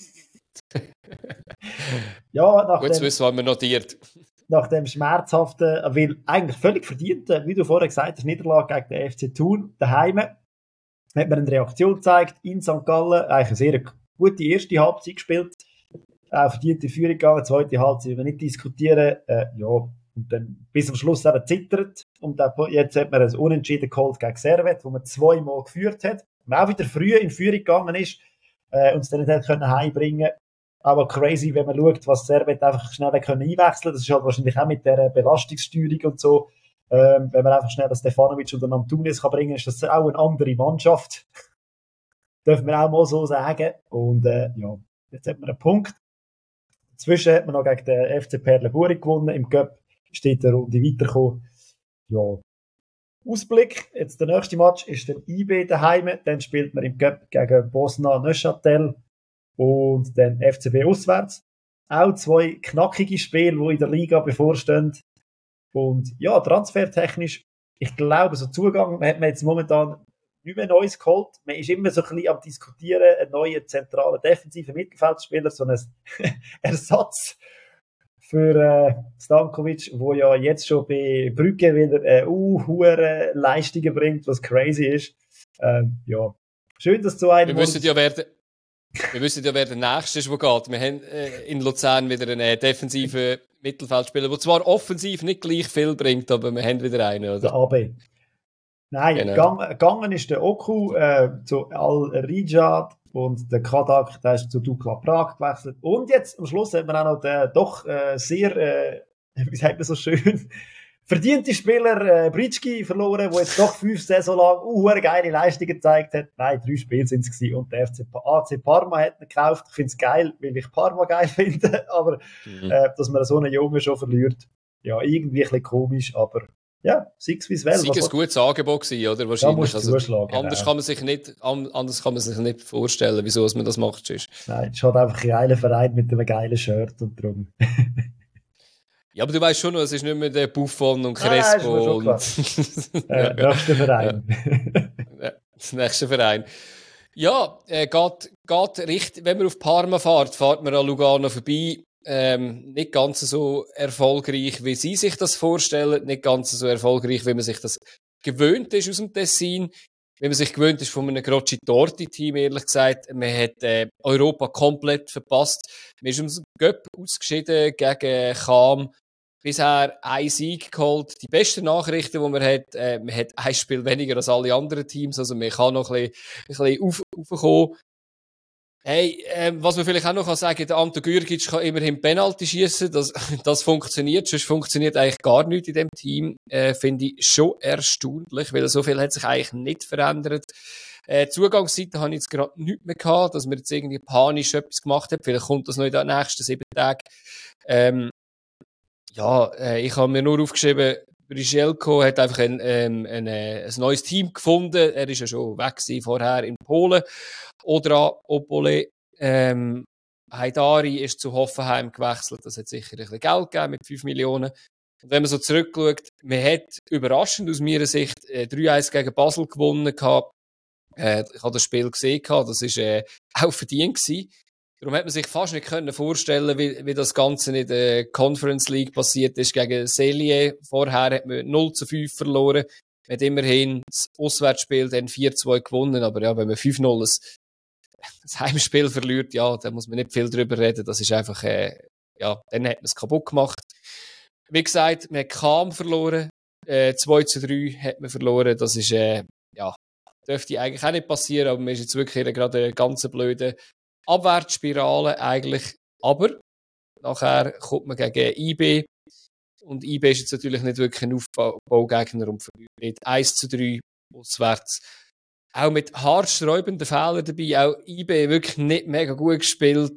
Ja, gut zu wissen, was man notiert. Nach dem schmerzhaften, weil eigentlich völlig verdienten, wie du vorher gesagt hast, Niederlage gegen den FC Thun daheim, hat man eine Reaktion gezeigt in St. Gallen, eigentlich eine sehr gute erste Halbzeit gespielt. auch verdient in Führung gegangen, zweite Halbzeit wir nicht diskutieren, ja, und dann bis am Schluss eben zittert. Und jetzt hat man ein Unentschieden geholt gegen Servette, wo man 2-mal geführt hat. Man auch wieder früh in Führung gegangen ist, und es dann nicht können heimbringen. Aber crazy, wenn man schaut, was Servette einfach schnell können einwechseln können. Das ist halt wahrscheinlich auch mit der Belastungssteuerung und so. Wenn man einfach schnell Stefanovic oder Antunes kann bringen, ist das auch eine andere Mannschaft. Dürfen wir auch mal so sagen. Und ja, jetzt hat man einen Punkt. Inzwischen hat man noch gegen den FC Perleburg gewonnen. Im Cup steht der Runde weitergekommen. Ja. Ausblick. Jetzt der nächste Match ist der IB daheim. Dann spielt man im Cup gegen Bosna Neuchâtel und dann FCB auswärts. Auch 2 knackige Spiele, die in der Liga bevorstehen. Und ja, transfertechnisch, ich glaube, so Zugang hat man jetzt momentan nicht mehr Neues geholt. Man ist immer so ein bisschen am Diskutieren, einen neuen zentralen defensiven Mittelfeldspieler, so einen Ersatz für Stankovic, wo ja jetzt schon bei Brügge wieder hohe Leistungen bringt, was crazy ist. Ja, schön, dass du einen... Wir wissen ja, wer der Nächste ist, der geht. Wir haben in Luzern wieder einen defensiven Mittelfeldspieler, der zwar offensiv nicht gleich viel bringt, aber wir haben wieder einen, oder? Der AB. Nein, genau. Gegangen ist der Oku zu Al-Rijad und der Kadak, der ist zu Dukla Prag gewechselt. Und jetzt am Schluss hat man auch noch den doch sehr, wie sagt man so schön, verdiente Spieler Britschki verloren, der jetzt doch 5 Saison lang eine geile Leistungen gezeigt hat. Nein, 3 Spiele sind es gewesen. Und der AC Parma hat ihn gekauft. Ich finde es geil, weil ich Parma geil finde. Aber dass man so einen Jungen schon verliert, ja, irgendwie ein bisschen komisch, aber ja, sechs wie es will. Es war ein gutes Angebot gewesen, oder? Wahrscheinlich. Also, anders kann man sich nicht vorstellen, wieso man das macht. Nein, es ist halt einfach ein geiler Verein mit einem geilen Shirt und drum. Ja, aber du weißt schon noch, es ist nicht mehr der Buffon und Crespo. Nächster Verein. Das nächste Verein. Ja, geht richtig. Wenn man auf Parma fährt man an Lugano vorbei. Nicht ganz so erfolgreich, wie sie sich das vorstellen. Nicht ganz so erfolgreich, wie man sich das gewöhnt ist aus dem Tessin. Wie man sich gewöhnt ist von einem Grocci-Torti-Team, ehrlich gesagt. Man hat Europa komplett verpasst. Man ist ums Göpp ausgeschieden gegen Cham. Bisher ein Sieg geholt. Die besten Nachrichten, die man hat ein Spiel weniger als alle anderen Teams. Also man kann noch ein bisschen aufkommen. Hey, was man vielleicht auch noch sagen kann, der Anto Gürgic kann immerhin Penalty schießen. Das funktioniert. Sonst funktioniert eigentlich gar nichts in dem Team. Finde ich schon erstaunlich, weil so viel hat sich eigentlich nicht verändert. Zugangsseite habe ich jetzt gerade nichts mehr gehabt, dass man jetzt irgendwie panisch etwas gemacht hat. Vielleicht kommt das noch in den nächsten 7 Tagen. Ich habe mir nur aufgeschrieben, Brichelko hat einfach ein neues Team gefunden. Er ist ja schon weg gewesen vorher in Polen. Oder Opole, Haidari ist zu Hoffenheim gewechselt. Das hat sicher ein bisschen Geld gegeben mit 5 Millionen. Und wenn man so zurückschaut, man hat überraschend aus meiner Sicht 3-1 gegen Basel gewonnen gehabt. Ich habe das Spiel gesehen gehabt. Das ist auch verdient gewesen. Darum hat man sich fast nicht vorstellen, wie das Ganze in der Conference League passiert ist gegen Celje. Vorher hat man 0-5 verloren. Man hat immerhin das Auswärtsspiel dann 4-2 gewonnen. Aber ja, wenn man 5-0 das Heimspiel verliert, ja, da muss man nicht viel drüber reden. Das ist einfach, dann hat man es kaputt gemacht. Wie gesagt, man hat Cham verloren. 2-3 hat man verloren. Das ist, dürfte eigentlich auch nicht passieren, aber man ist jetzt wirklich gerade eine ganz blöde Abwärtsspirale eigentlich. Aber nachher kommt man gegen IB. Und IB ist jetzt natürlich nicht wirklich ein Aufbaugegner und verliert 1-3 auswärts. Auch mit haarsträubenden Fehlern dabei. Auch IB wirklich nicht mega gut gespielt.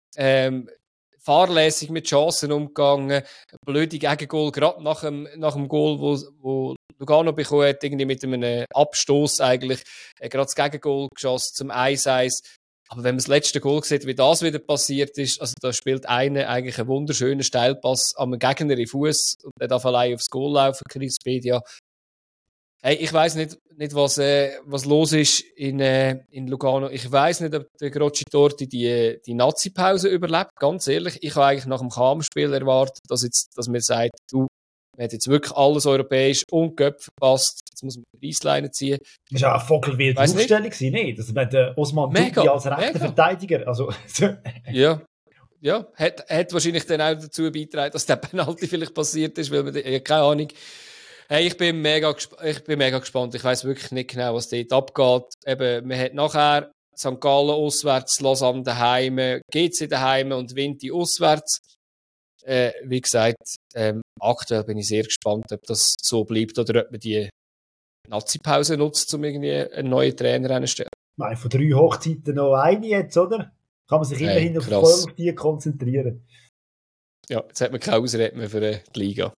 Fahrlässig mit Chancen umgegangen. Blöde Gegengol, gerade nach dem Goal, wo Lugano bekommen hat, irgendwie mit einem Abstoß eigentlich. Gerade das Gegengol geschossen zum 1-1. Aber wenn man das letzte Goal sieht, wie das wieder passiert ist, also da spielt einer eigentlich einen wunderschönen Steilpass am Gegner in Fuß und der darf allein aufs Goal laufen, Chris Pedia. Hey, ich weiss nicht was los ist in Lugano. Ich weiss nicht, ob der Grocci Torti die Nazi-Pause überlebt. Ganz ehrlich, ich habe eigentlich nach dem Cham-Spiel erwartet, dass man sagt, man hat jetzt wirklich alles europäisch und Göpp verpasst. Jetzt muss man die Reissleine ziehen. Das war ja eine vogelwilde Aufstellung, nicht? Also man hat Osman Dubi als rechter Verteidiger. Also, ja. hat wahrscheinlich dann auch dazu beigetragen, dass der Penalty vielleicht passiert ist, weil man, keine Ahnung. Hey, ich bin mega gespannt. Ich weiss wirklich nicht genau, was dort abgeht. Eben, man hat nachher St. Gallen auswärts, Lausanne daheim, GC daheim und Vinti auswärts. Wie gesagt, aktuell bin ich sehr gespannt, ob das so bleibt oder ob man die Nazi-Pause nutzt, um irgendwie einen neuen Trainer einzustellen. Nein, von 3 Hochzeiten noch eine jetzt, oder? Kann man sich immerhin voll auf die konzentrieren. Ja, jetzt hat man keine Ausrede mehr für die Liga.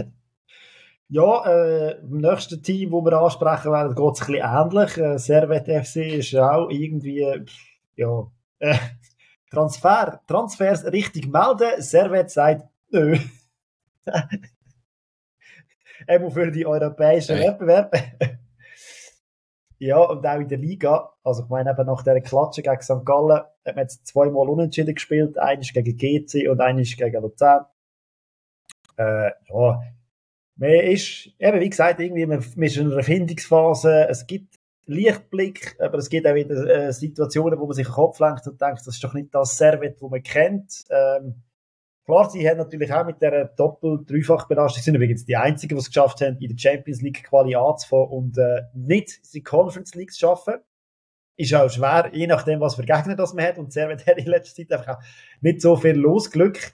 Ja, im nächsten Team, das wir ansprechen werden, geht es ein bisschen ähnlich. Servette FC ist auch irgendwie, Transfers richtig melden. Servette sagt, nö. Eben für die europäischen Wettbewerbe. Ja, und auch in der Liga. Also ich meine, eben nach dieser Klatsche gegen St. Gallen hat man jetzt 2-mal unentschieden gespielt. Eines gegen GC und eines gegen Luzern. Ja, man ist, eben wie gesagt, irgendwie, man ist in einer Erfindungsphase. Es gibt Lichtblick, aber es gibt auch wieder Situationen, wo man sich den Kopf lenkt und denkt, das ist doch nicht das Servette, das man kennt. Klar, sie haben natürlich auch mit dieser Doppel-Dreifach-Belastung, sind übrigens die Einzigen, die es geschafft haben, in der Champions League Quali anzufangen und nicht die Conference League zu schaffen. Ist auch schwer, je nachdem, was für Gegner das man hat. Und Servette hat in letzter Zeit einfach auch nicht so viel Losglück.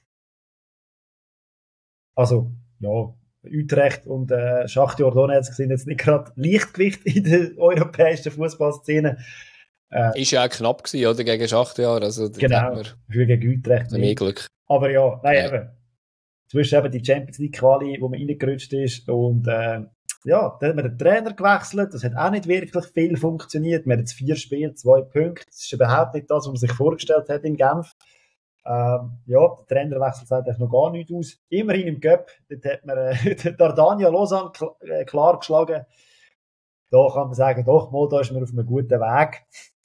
Also, ja, Utrecht und Schachtar Donetsk sind jetzt nicht gerade Leichtgewicht in der europäischen Fußballszene. Ist ja auch knapp gewesen, oder? Gegen Schachtar. Also, genau, für gegen Utrecht mehr Glück. Aber ja, nein, eben. Zwischen eben die Champions League Quali, wo man reingerutscht ist und ja, dann hat man den Trainer gewechselt, das hat auch nicht wirklich viel funktioniert. Wir haben jetzt 4 Spiele, 2 Punkte. Das ist überhaupt nicht das, was man sich vorgestellt hat in Genf. Ja, der Trainerwechsel sagt eigentlich noch gar nichts aus. Immerhin im Cup, dort hat man Dardania Lausanne klar geschlagen. Da kann man sagen, doch, mal, da ist man auf einem guten Weg.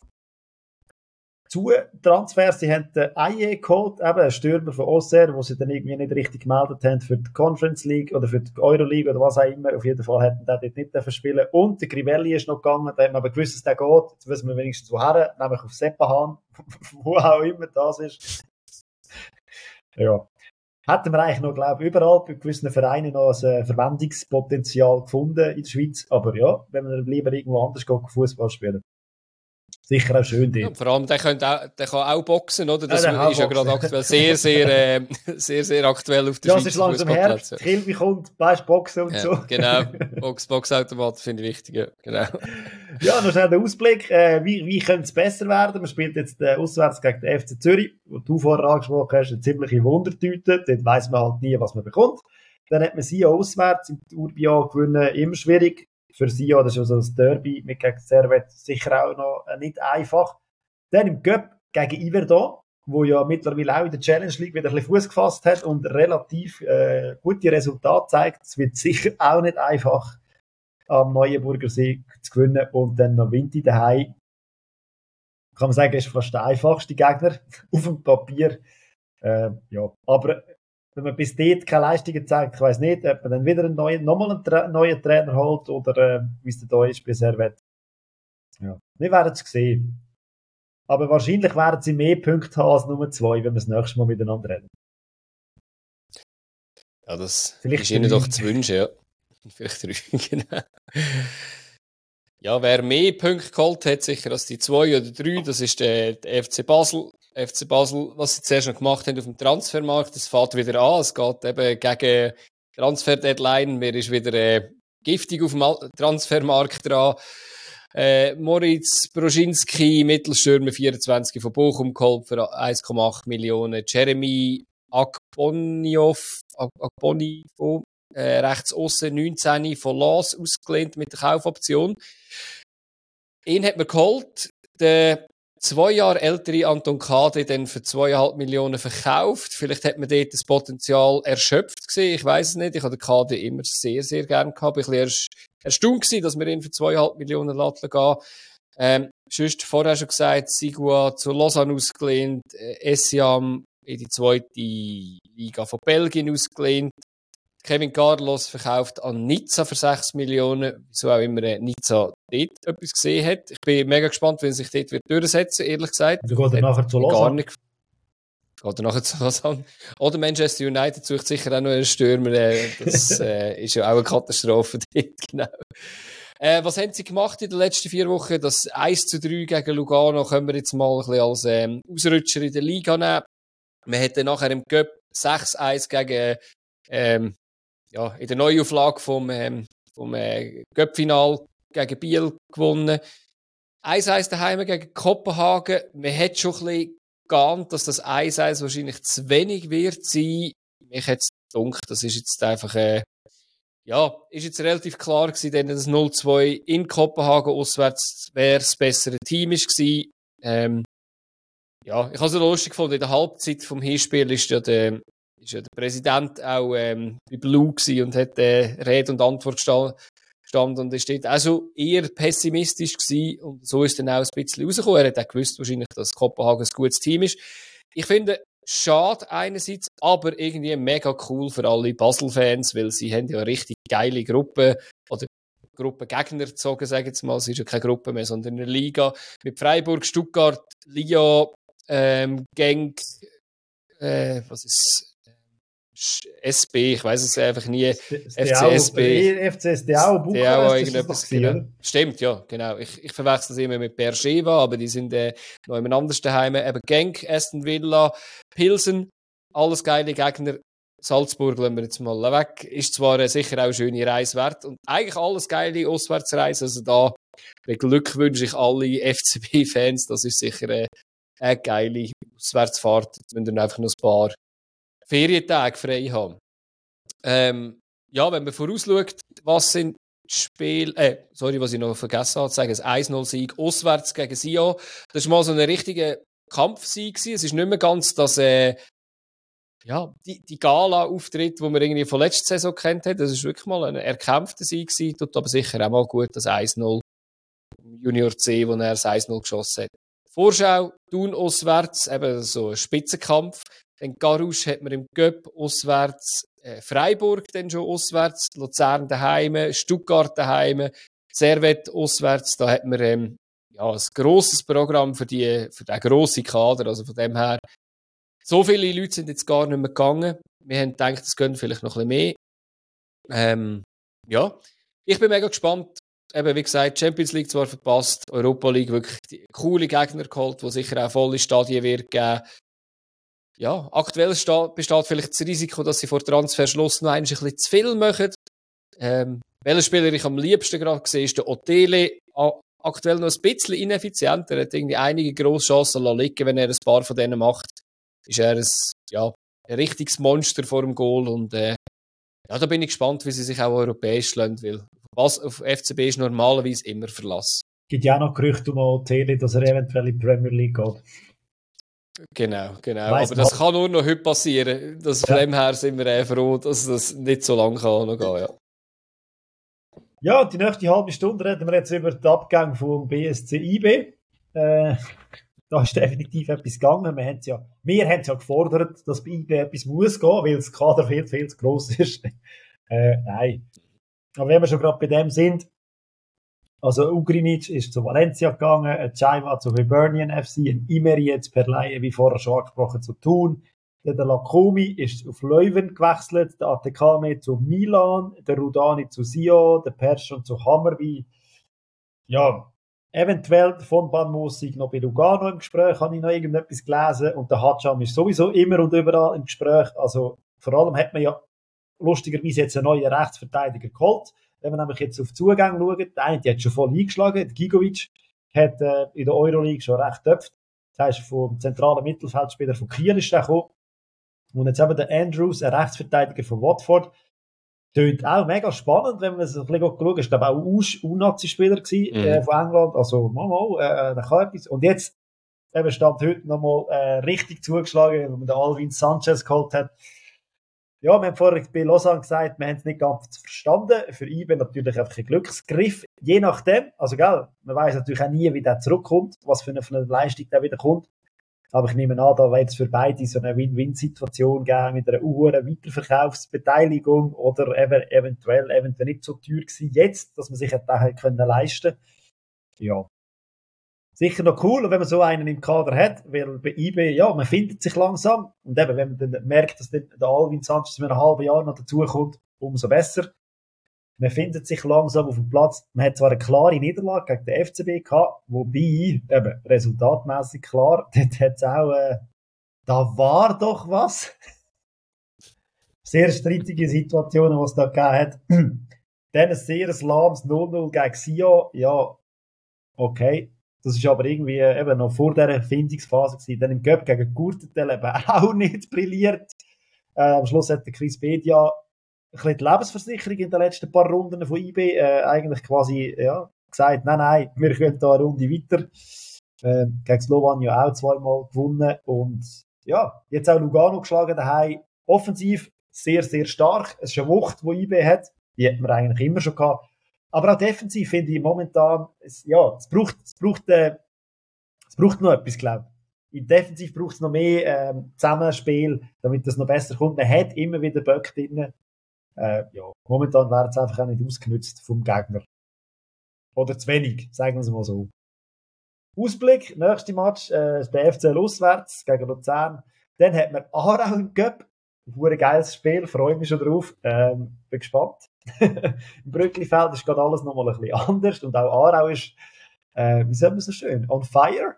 Zu Transfers, sie haben den Aye geholt, eben einen Stürmer von Auxerre, wo sie dann irgendwie nicht richtig gemeldet haben für die Conference League oder für die Euroleague oder was auch immer. Auf jeden Fall hätten die dort nicht spielen. Und der Grivelli ist noch gegangen, da hat man aber gewusst, dass der geht. Jetzt wissen wir wenigstens woher, nämlich auf Seppahan, wo auch immer das ist. Ja. Hätten wir eigentlich noch, glaube ich, überall bei gewissen Vereinen noch ein Verwendungspotenzial gefunden in der Schweiz. Aber ja, wenn man lieber irgendwo anders geht, Fußball spielen. Sicher auch schön dort. Ja, vor allem, der kann auch boxen, oder? Das ist ja gerade aktuell sehr aktuell auf der Schweizer Fußballplätze. Ja, es ist langsam Herbst, Kilby kommt, weißt Boxen und so. Genau, Boxautomat finde ich wichtig, ja. Genau. Ja, noch schnell der Ausblick. Wie könnte es besser werden? Man spielt jetzt auswärts gegen den FC Zürich, wo du vorher angesprochen hast, eine ziemliche Wundertüte. Dort weiss man halt nie, was man bekommt. Dann hat man sie auswärts im Tourbillon gewinnen, immer schwierig. Für Sion, das ist also das Derby mit gegen Servette sicher auch noch nicht einfach. Dann im Cup gegen Yverdon, wo ja mittlerweile auch in der Challenge League wieder ein bisschen Fuß gefasst hat und relativ gute Resultate zeigt. Es wird sicher auch nicht einfach, am Neuenburger See zu gewinnen. Und dann noch Vinti daheim. Kann man sagen, ist fast der einfachste Gegner auf dem Papier. Ja, aber wenn man bis dort keine Leistungen zeigt, ich weiss nicht, ob man dann wieder nochmal einen neuen Trainer holt oder wie es da ist bei Servette. Ja. Wir werden es sehen. Aber wahrscheinlich werden sie mehr Punkte haben als Nummer 2, wenn wir das nächste Mal miteinander reden. Ja, das vielleicht ist ihnen doch zu wünschen, ja. Vielleicht 3, genau. Ja, wer mehr Punkte geholt hat, sicher als die 2 oder 3, das ist der FC Basel. FC Basel, was sie zuerst noch gemacht haben auf dem Transfermarkt, das fährt wieder an. Es geht eben gegen Transfer-Deadline. Mir ist wieder giftig auf dem Transfermarkt dran. Moritz Broschinski, Mittelstürmer 24 von Bochum geholt für 1,8 Millionen. Jeremy Akbonifo, rechts aussen 19 von Lens ausgelehnt mit der Kaufoption. Ihn hat man geholt. Der 2 Jahre ältere Anton Kade dann für 2,5 Millionen verkauft. Vielleicht hat man dort das Potenzial erschöpft gesehen. Ich weiss es nicht. Ich habe den Kade immer sehr, sehr gern gehabt. Ich war ein bisschen erstaunt gewesen, dass wir ihn für 2,5 Millionen lassen gehen. Sonst vorher schon gesagt, Sigua zu Lausanne ausgelehnt, Essiam in die 2. Liga von Belgien ausgelehnt. Kevin Carlos verkauft an Nizza für 6 Millionen, wieso auch immer Nizza dort etwas gesehen hat. Ich bin mega gespannt, wenn sich dort wird durchsetzen, ehrlich gesagt. Und dann geht er nachher zu Lausanne. Oder nachher zu Lausanne. Oder Manchester United sucht sicher auch noch einen Stürmer. Das ist ja auch eine Katastrophe dort, genau. Was haben sie gemacht in den letzten 4 Wochen? Das 1:3 gegen Lugano können wir jetzt mal ein bisschen als Ausrutscher in der Liga nehmen. Wir hätten nachher im Cup 6:1 gegen in der Neuauflage vom Cup-Final gegen Biel gewonnen. 1:1 daheim gegen Kopenhagen. Man hat schon ein bisschen geahnt, dass das 1:1 wahrscheinlich zu wenig wird sein. Mich hat es gedacht, das ist jetzt einfach, ist jetzt relativ klar gewesen, denn das 0:2 in Kopenhagen auswärts wäre das bessere Team gewesen. Ich habe es lustig gefunden, in der Halbzeit vom Hinspiel ist ja der Präsident auch bei Blue gewesen und hat Rede und Antwort gestanden und er steht also eher pessimistisch gewesen und so ist dann auch ein bisschen rausgekommen. Er hat auch gewusst wahrscheinlich, dass Kopenhagen ein gutes Team ist. Ich finde, schade einerseits, aber irgendwie mega cool für alle Basel-Fans, weil sie haben ja eine richtig geile Gruppe oder Gruppengegner gezogen, sage ich jetzt mal. Es ist ja keine Gruppe mehr, sondern eine Liga mit Freiburg, Stuttgart, Lyon, Genk, was ist SB, ich weiß es einfach nie. FCSB. FCSDA, Bukarest, irgendetwas, genau. Stimmt, ja, genau. Ich verwechsel es immer mit Beersheva, aber die sind noch jemand anders daheim. Eben Genk, Aston Villa, Pilsen, alles geile Gegner. Salzburg lassen wir jetzt mal weg. Ist zwar sicher auch eine schöne Reise wert und eigentlich alles geile Auswärtsreise. Also da beglückwünsche ich alle FCB-Fans. Das ist sicher eine geile Auswärtsfahrt. Jetzt müssen wir einfach noch ein paar Ferientage frei haben. Wenn man vorausschaut, was sind die Spiele, was ich noch vergessen habe zu sagen, das 1:0-Sieg auswärts gegen Sion. Das war mal so ein richtiger Kampfsieg gewesen. Es ist nicht mehr ganz das, die Gala-Auftritt, die man irgendwie von letzter Saison kennt hat. Das ist wirklich mal ein erkämpfter Sieg gewesen. Tut aber sicher auch mal gut, das 1:0 Junior C, wo er das 1:0 geschossen hat. Vorschau, Thun auswärts, eben so ein Spitzenkampf. Dann Garus hat man im Göpp auswärts, Freiburg dann schon auswärts, Luzern daheim, Stuttgart daheim, Servette auswärts. Da hat man ein grosses Programm für den grossen Kader. Also von dem her, so viele Leute sind jetzt gar nicht mehr gegangen. Wir haben gedacht, es gehen vielleicht noch ein bisschen mehr. Ich bin mega gespannt. Eben, wie gesagt, Champions League zwar verpasst, Europa League wirklich coole Gegner geholt, die sicher auch volle Stadien wird geben. Ja, aktuell besteht vielleicht das Risiko, dass sie vor Transferschluss noch ein bisschen zu viel machen. Welcher Spieler ich am liebsten gerade sehe, ist der Otele. Aktuell noch ein bisschen ineffizient. Er hat irgendwie einige grosse Chancen liegen, wenn er ein paar von denen macht. Ist er ein richtiges Monster vor dem Goal. Und da bin ich gespannt, wie sie sich auch europäisch lassen will. Was auf FCB ist normalerweise immer Verlass. Es gibt ja auch noch Gerüchte um Otele, dass er eventuell in die Premier League geht. Genau. Aber das kann nur noch heute passieren. Von dem her sind wir froh, dass das nicht so lange kann noch gehen, ja. Ja, die nächste halbe Stunde reden wir jetzt über den Abgang vom BSC IB. Da ist definitiv etwas gegangen. Wir haben es ja gefordert, dass bei IB etwas muss gehen, weil das Kader viel zu gross ist. Nein. Aber wenn wir schon gerade bei dem sind, also Ugrinic ist zu Valencia gegangen, Chaiva zu Hibernian FC, ein Imeri jetzt per Laie, wie vorher schon angesprochen, zu Thun. Der Lakomi ist auf Leuven gewechselt, der Atekame zu Milan, der Rudani zu Sion, der Persson zu Hammarby. Ja, eventuell von Banmusik noch bei Lugano im Gespräch, habe ich noch irgendetwas gelesen. Und der Hatscham ist sowieso immer und überall im Gespräch. Also vor allem hat man ja lustigerweise jetzt einen neuen Rechtsverteidiger geholt. Wenn man nämlich jetzt auf Zugang schaut, der eine hat schon voll eingeschlagen, der Gigovic hat in der Euroleague schon recht getöpft. Das heißt, vom zentralen Mittelfeldspieler von Kiel ist der gekommen. Und jetzt eben der Andrews, ein Rechtsverteidiger von Watford, tönt auch mega spannend, wenn man es ein bisschen schaut. Ich glaube auch U-Nazi-Spieler von England. Also, der kann etwas. Und jetzt eben stand heute nochmal richtig zugeschlagen, wenn man den Alvin Sanchez geholt hat. Ja, wir haben vorher bei Lausanne gesagt, wir haben es nicht ganz verstanden. Für IBE natürlich einfach ein Glücksgriff. Je nachdem, also gell, man weiß natürlich auch nie, wie der zurückkommt, was für eine Leistung der wieder kommt. Aber ich nehme an, da wird es für beide so eine Win-Win-Situation geben mit einer hohen Weiterverkaufsbeteiligung oder eventuell nicht so teuer gewesen jetzt, dass man sich das leisten können. Ja. sicher noch cool, wenn man so einen im Kader hat, weil bei IB, ja, man findet sich langsam. Und eben, wenn man dann merkt, dass der Alvin Sanchez in einem halben Jahr noch dazukommt, umso besser. Man findet sich langsam auf dem Platz. Man hat zwar eine klare Niederlage gegen den FCB gehabt, wobei, eben, resultatmäßig klar, dort hat es auch, da war doch was. Sehr strittige Situationen, die es da gegeben hat. Dann ein sehr lahmes 0-0 gegen Sion. Ja, okay. Das ist aber irgendwie eben noch vor dieser Findungsphase gewesen. Dann im Cup gegen Gurtentel eben auch nicht brilliert. Am Schluss hat der Chris Bedia ein bisschen die Lebensversicherung in den letzten paar Runden von IB eigentlich quasi gesagt, nein, wir können da eine Runde weiter. Gegen Slovan ja auch zweimal gewonnen und ja, jetzt auch Lugano geschlagen daheim. Offensiv sehr, sehr stark. Es ist eine Wucht, die IB hat. Die hat man eigentlich immer schon gehabt. Aber auch defensiv finde ich momentan, es braucht noch etwas, glaube ich. In defensiv braucht es noch mehr Zusammenspiel, damit das noch besser kommt. Man hat immer wieder Böcke drin. Momentan werden es einfach auch nicht ausgenutzt vom Gegner. Oder zu wenig, sagen wir es mal so. Ausblick, nächste Match, der FCL auswärts gegen Luzern. Dann hat man Aarau im Cup. Ein geiles Spiel, freue mich schon drauf. Bin gespannt. Im Brücklifeld ist gerade alles nochmal ein bisschen anders und auch Aarau ist, wie sagt man so schön, on fire.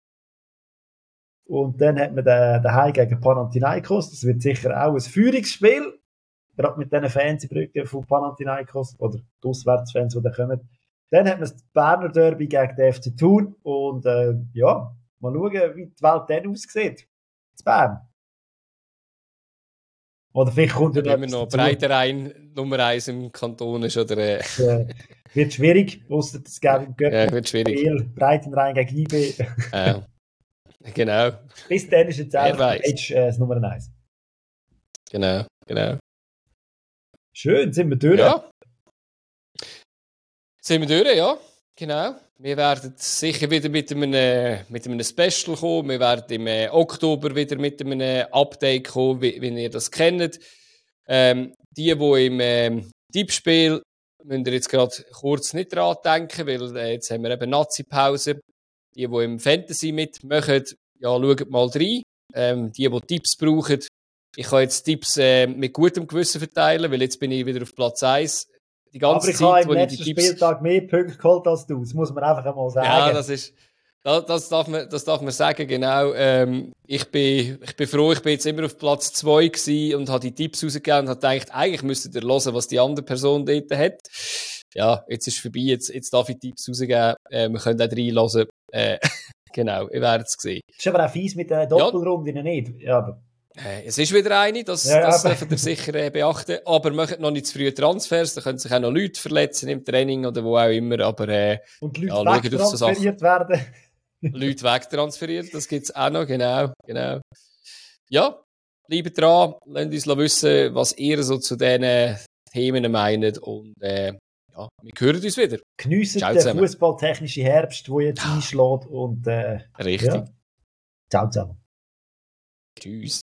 Und dann hat man den Heim gegen Panathinaikos. Das wird sicher auch ein Führungsspiel. Gerade mit diesen Fans in Brügge von Panathinaikos oder die Auswärtsfans, die da kommen. Dann hat man das Berner Derby gegen den FC Thun. Und mal schauen, wie die Welt dann aussieht. In Bern. Oder vielleicht kommt ja immer noch Breiterein Nummer 1 im Kanton ist, oder? Wird schwierig, ausser das geben im Göppel. Ja, wird schwierig. Breitenrein gegen IB. Genau. Bis dann ist jetzt auch das Nummer 1. Genau. Schön, sind wir durch? Ja. Sind wir durch, ja. Genau. Wir werden sicher wieder mit einem Special kommen. Wir werden im Oktober wieder mit einem Update kommen, wie ihr das kennt. Die im Tippspiel, müsst ihr jetzt gerade kurz nicht dran denken, weil jetzt haben wir eben Nazi-Pause. Die im Fantasy mitmachen, ja, schaut mal rein. Die Tipps brauchen, ich kann jetzt Tipps mit gutem Gewissen verteilen, weil jetzt bin ich wieder auf Platz 1. Die ganze aber ich Zeit, habe im letzten Spieltag mehr Punkte geholt als du. Das muss man einfach einmal sagen. Ja, das darf man sagen, genau. Ich bin froh, ich bin jetzt immer auf Platz 2 gewesen und habe die Tipps rausgegeben und habe gedacht, eigentlich müsstet ihr hören, was die andere Person dort hat. Ja, jetzt ist es vorbei, jetzt darf ich Tipps rausgeben. Wir können auch reinhören. Genau, ihr werdet es sehen. Das ist aber auch fies mit den Doppelrunden nicht. Ja, aber es ist wieder eine, das dürft ihr sicher beachten. Aber macht noch nicht zu früh Transfers, da können sich auch noch Leute verletzen im Training oder wo auch immer. Aber, und Leute wegtransferiert werden. Leute wegtransferiert, das gibt es auch noch, genau. Ja, bleibt dran, lasst uns wissen, was ihr so zu diesen Themen meint. Und wir hören uns wieder. Geniessen den fußballtechnischen Herbst, der jetzt einschlägt. Und, richtig. Ja. Ciao zusammen. Tschüss.